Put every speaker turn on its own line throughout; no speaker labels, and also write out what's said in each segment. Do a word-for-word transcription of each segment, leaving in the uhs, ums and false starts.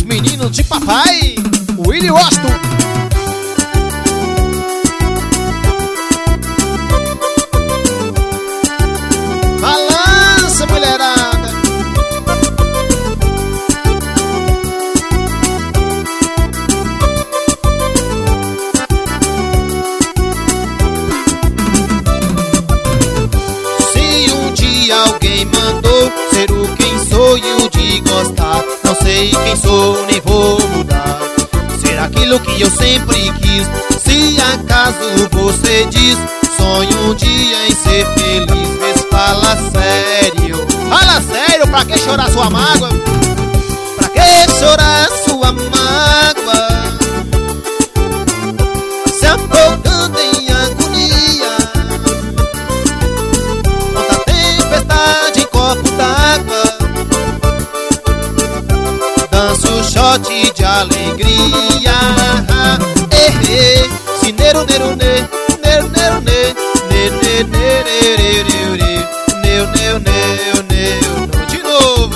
meninos de papai, Willie Washington. Balança, mulherada. Se um dia alguém mandou ser o quem sou e o de gostar, não sei quem sou, nem vou mudar. Ser aquilo que eu sempre quis. Se acaso você diz, sonho um dia em ser feliz, mas fala sério. Fala sério, pra que chorar sua mágoa? Pra que chorar sua mágoa? Se afogando em agonia, conta a tempestade em copo d'água, dança o shot de alegria. Eh, eh, se neiro, neiro, ne, neiro, neiro, ne, ne, ne, ne, ne, ne, ne, ne, neu, neu, neu, neu, de novo.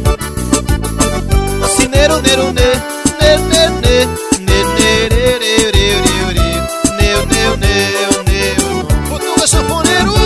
Se neiro, neiro, ne, ne, ne, ne, ne, ne, ne, ne, ne, ne, neu, neu, neu, neu. Portuga sanfoneiro.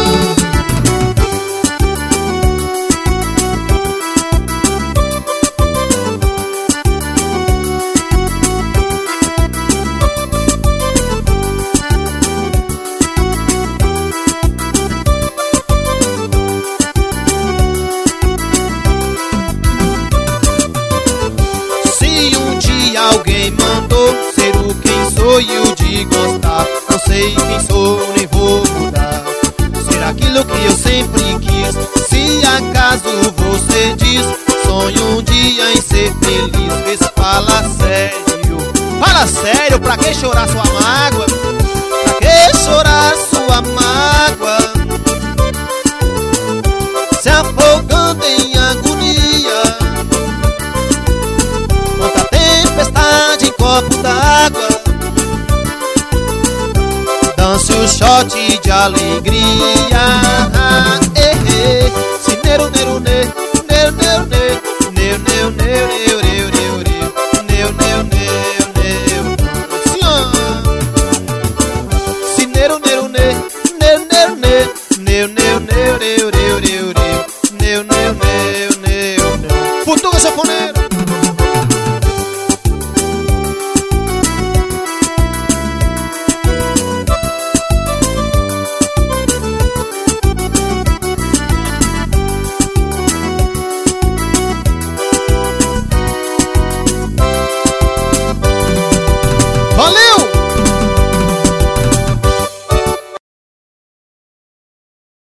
Alguém mandou ser o quem sou e o de gostar, não sei quem sou, nem vou mudar. Ser aquilo que eu sempre quis. Se acaso você diz, sonho um dia em ser feliz, vê se fala sério. Fala sério, pra que chorar sua mágoa? Pra que chorar sua mágoa? Se afogando em agonia, conta a tempestade em copo d'água, dance o shot de alegria. Eh, eh, se neiro, neiro, ne, neiro, neiro, ne, neiro, neiro, neiro,